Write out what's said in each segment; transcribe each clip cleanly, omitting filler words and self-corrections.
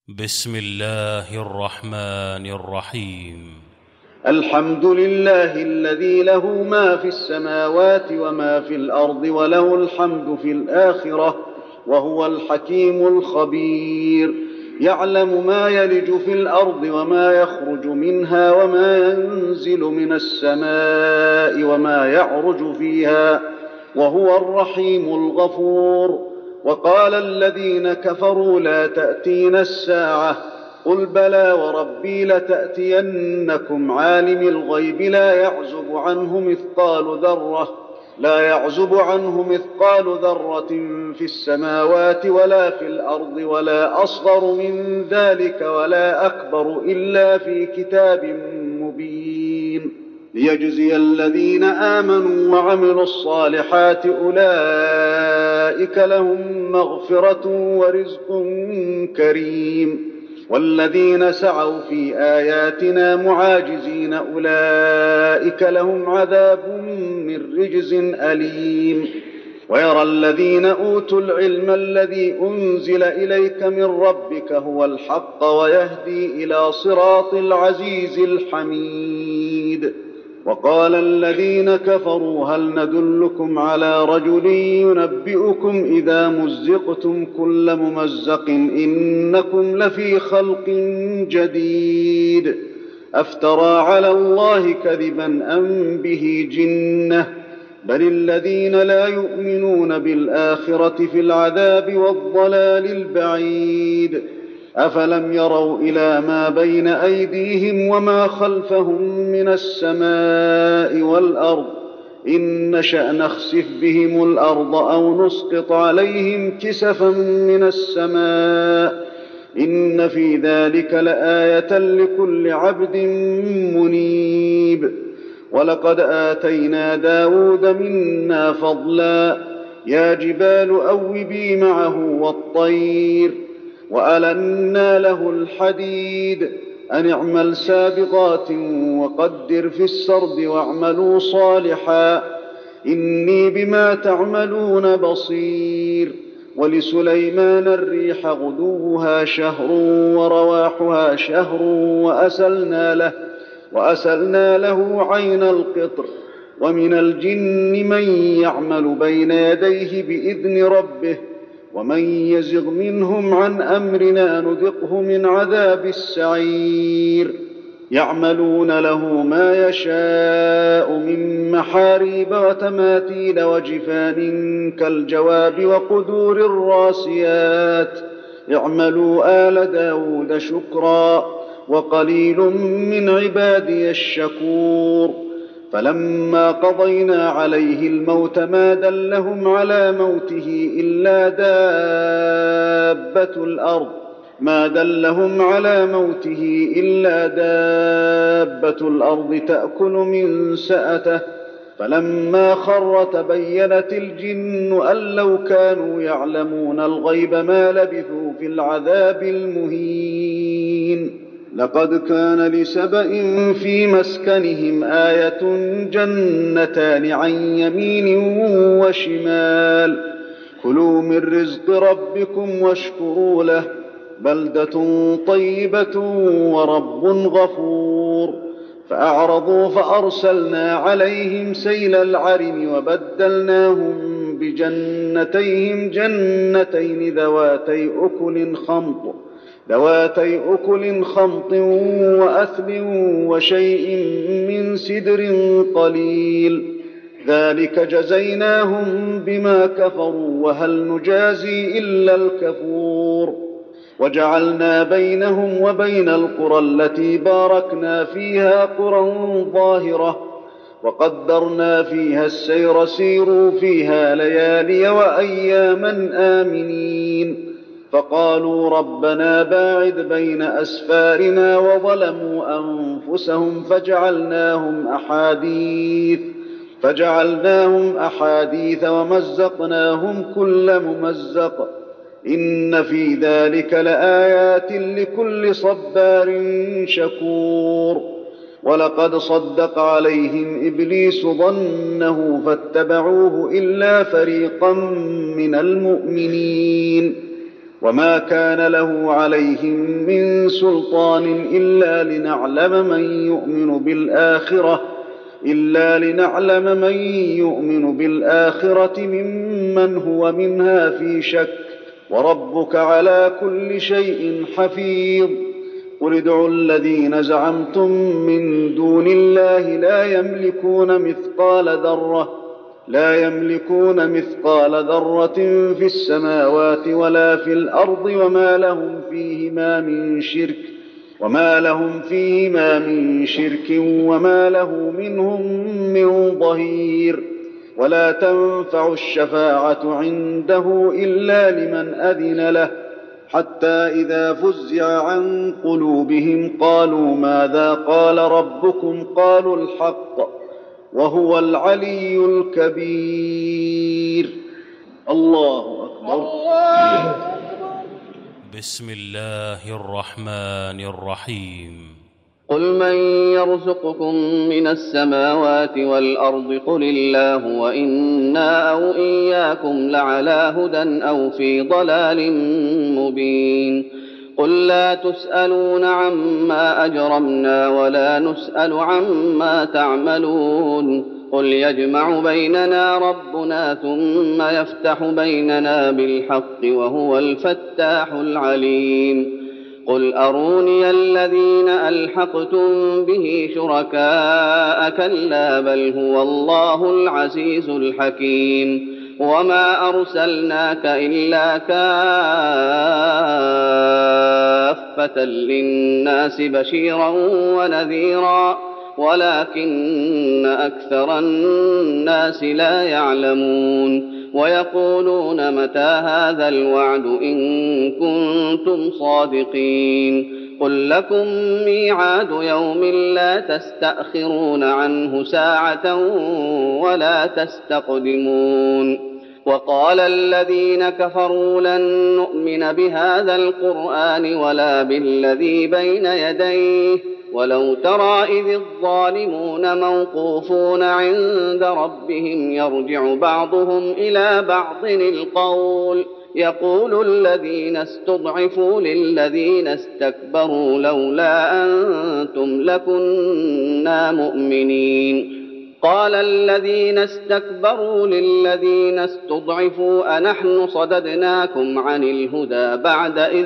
بسم الله الرحمن الرحيم. الحمد لله الذي له ما في السماوات وما في الأرض وله الحمد في الآخرة وهو الحكيم الخبير. يعلم ما يلج في الأرض وما يخرج منها وما ينزل من السماء وما يعرج فيها وهو الرحيم الغفور. وقال الذين كفروا لا تأتينا الساعة قل بلى وربي لتأتينكم عالم الغيب لا يعزب عنه مثقال ذرة في السماوات ولا في الأرض ولا أصغر من ذلك ولا أكبر إلا في كتاب مبين ليجزي الذين آمنوا وعملوا الصالحات أولئك لهم مغفرة ورزق كريم. والذين سعوا في آياتنا معاجزين أولئك لهم عذاب من رجز أليم. ويرى الذين أوتوا العلم الذي أنزل إليك من ربك هو الحق ويهدي إلى صراط العزيز الحميد. وقال الذين كفروا هل ندلكم على رجل ينبئكم إذا مزقتم كل ممزق إنكم لفي خلق جديد أفترى على الله كذبا أم به جنة بل الذين لا يؤمنون بالآخرة في العذاب والضلال البعيد. أفلم يروا إلى ما بين أيديهم وما خلفهم من السماء والأرض إن نشأ نخسف بهم الأرض أو نسقط عليهم كسفا من السماء إن في ذلك لآية لكل عبد منيب. ولقد آتينا داود منا فضلا يا جبال أوبي معه والطير وألنا له الحديد أن اعمل سابغات وقدر في السرد واعملوا صالحا إني بما تعملون بصير. ولسليمان الريح غدوها شهر ورواحها شهر وأسلنا له عين القطر. ومن الجن من يعمل بين يديه بإذن ربه ومن يزغ منهم عن أمرنا نذقه من عذاب السعير. يعملون له ما يشاء من محاريب وتماثيل وجفان كالجواب وقدور الراسيات اعملوا آل داود شكرا وقليل من عبادي الشكور. فلما قضينا عليه الموت ما دلهم على موته إلا دابة الأرض تأكل من سأته فلما خر تبينت الجن أن لو كانوا يعلمون الغيب ما لبثوا في العذاب المهين. لقد كان لسبإ في مسكنهم آية جنتان عن يمين وشمال كلوا من رزق ربكم واشكروا له بلدة طيبة ورب غفور. فأعرضوا فأرسلنا عليهم سيل العرم وبدلناهم بجنتيهم جنتين ذواتي أكل خمط وأثل وشيء من سدر قليل ذلك جزيناهم بما كفروا وهل نجازي إلا الكفور. وجعلنا بينهم وبين القرى التي باركنا فيها قرى ظاهرة وقدرنا فيها السير سيروا فيها ليالي وأياما آمنين. فقالوا ربنا باعد بين أسفارنا وظلموا أنفسهم فجعلناهم أحاديث ومزقناهم كل ممزق إن في ذلك لآيات لكل صبار شكور. ولقد صدق عليهم إبليس ظنه فاتبعوه إلا فريقا من المؤمنين. وما كان له عليهم من سلطان إلا لنعلم من يؤمن بالآخرة ممن هو منها في شك، وربك على كل شيء حفيظ. قل ادعوا الذين زعمتم من دون الله لا يملكون مثقال ذرة في السماوات ولا في الأرض، وما لهم فيهما من شرك وما له منهم من ظهير. ولا تنفع الشفاعة عنده إلا لمن أذن له، حتى إذا فزع عن قلوبهم قالوا ماذا قال ربكم؟ قالوا الحق وهو العلي الكبير. الله أكبر. بسم الله الرحمن الرحيم. قل من يرزقكم من السماوات والأرض؟ قل الله، وإنا أو إياكم لعلى هدى أو في ضلال مبين. قل لا تسألون عما أجرمنا ولا نسأل عما تعملون. قل يجمع بيننا ربنا ثم يفتح بيننا بالحق وهو الفتاح العليم. قل أروني الذين ألحقتم به شركاء، كلا بل هو الله العزيز الحكيم. وما أرسلناك إلا كافة للناس بشيرا ونذيرا، ولكن أكثر الناس لا يعلمون. ويقولون متى هذا الوعد إن كنتم صادقين؟ قل لكم ميعاد يوم لا تستأخرون عنه ساعة ولا تستقدمون. وقال الذين كفروا لن نؤمن بهذا القرآن ولا بالذي بين يديه، ولو ترى إذ الظالمون موقوفون عند ربهم يرجع بعضهم إلى بعض القول، يقول الذين استضعفوا للذين استكبروا لولا أنتم لكنا مؤمنين. قال الذين استكبروا للذين استضعفوا أنحن صددناكم عن الهدى بعد إذ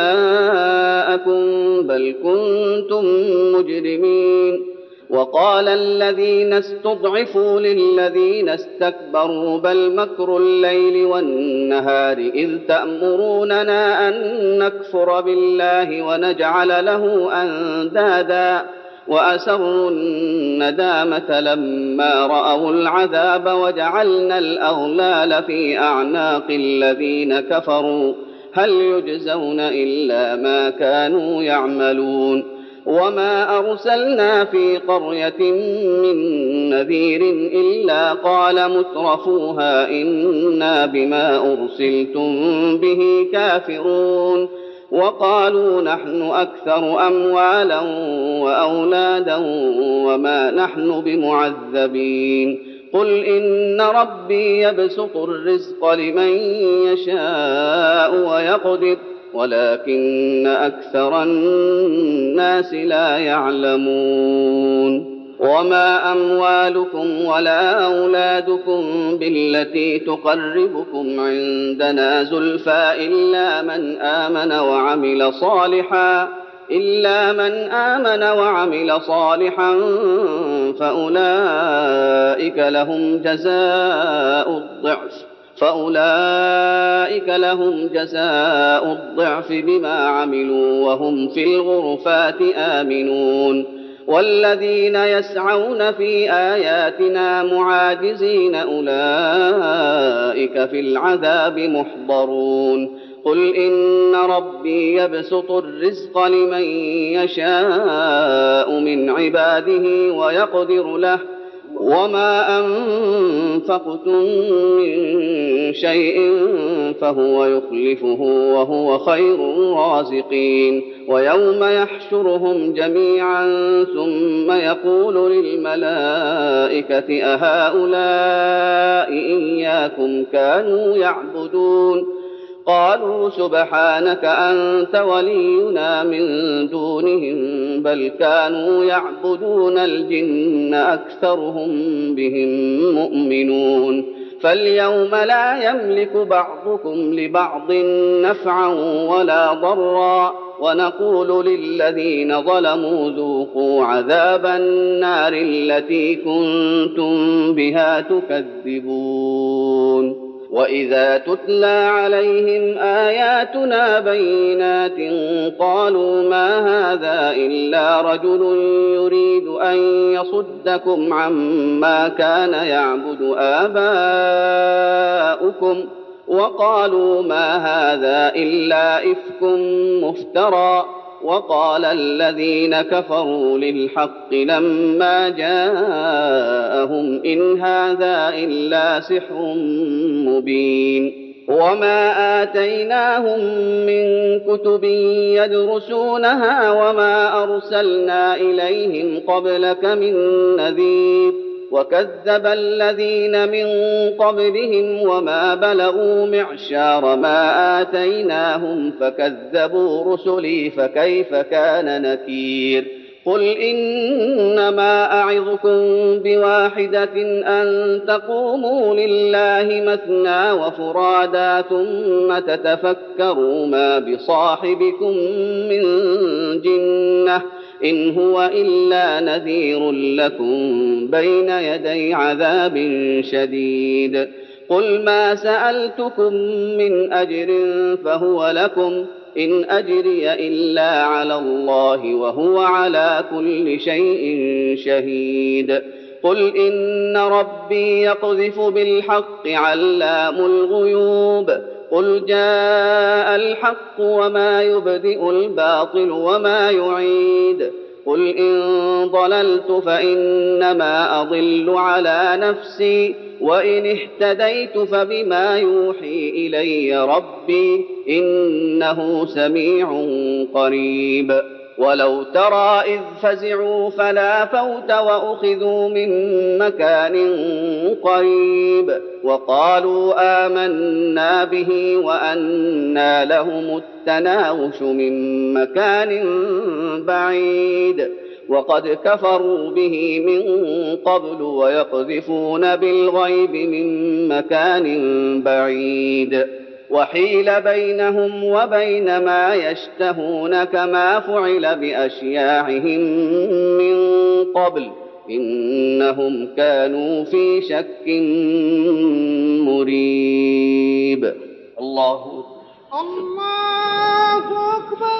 جاءكم بل كنتم مجرمين. وقال الذين استضعفوا للذين استكبروا بل مكر الليل والنهار إذ تأمروننا أن نكفر بالله ونجعل له أندادا، وأسروا الندامة لما رأوا العذاب وجعلنا الأغلال في أعناق الذين كفروا هل يجزون إلا ما كانوا يعملون. وما أرسلنا في قرية من نذير إلا قال مترفوها إنا بما أرسلتم به كافرون. وقالوا نحن أكثر أموالا وأولادا وما نحن بمعذبين. قل إن ربي يبسط الرزق لمن يشاء ويقدر ولكن أكثر الناس لا يعلمون. وما أموالكم ولا أولادكم بالتي تقربكم عندنا زلفى إلا من آمن وعمل صالحا فأولئك لهم جزاء الضعف بما عملوا وهم في الغرفات آمنون. والذين يسعون في آياتنا معاجزين أولئك في العذاب محضرون. قل إن ربي يبسط الرزق لمن يشاء من عباده ويقدر له، وما أنفقتم من شيء فهو يخلفه وهو خير الرازقين. ويوم يحشرهم جميعا ثم يقول للملائكة أهؤلاء إياكم كانوا يعبدون قالوا سبحانك أنت ولينا من دونهم بل كانوا يعبدون الجن أكثرهم بهم مؤمنون فاليوم لا يملك بعضكم لبعض نفعا ولا ضرا ونقول للذين ظلموا ذوقوا عذاب النار التي كنتم بها تكذبون وإذا تتلى عليهم آياتنا بينات قالوا ما هذا إلا رجل يريد أن يصدكم عما كان يعبد آباؤكم وقالوا ما هذا إلا إفك مفترى وقال الذين كفروا للحق لما جاءهم إن هذا إلا سحر مبين وما آتيناهم من كتب يدرسونها وما أرسلنا إليهم قبلك من نذير وكذب الذين من قبلهم وما بلغوا معشار ما آتيناهم فكذبوا رسلي فكيف كان نكير قل إنما أعظكم بواحدة أن تقوموا لله مثنى وفرادا ثم تتفكروا ما بصاحبكم من جنة إن هو إلا نذير لكم بين يدي عذاب شديد قل ما سألتكم من أجر فهو لكم إن أجري إلا على الله وهو على كل شيء شهيد قل إن ربي يقذف بالحق علام الغيوب قل جاء الحق وما يبدئ الباطل وما يعيد قل إن ضللت فإنما أضل على نفسي وإن اهتديت فبما يوحي إلي ربي إنه سميع قريب ولو ترى إذ فزعوا فلا فوت وأخذوا من مكان قريب وقالوا آمنا به وأنى لهم التناوش من مكان بعيد وقد كفروا به من قبل ويقذفون بالغيب من مكان بعيد وحيل بينهم وبين ما يشتهون كما فعل بأشياعهم من قبل إنهم كانوا في شك مريب الله أكبر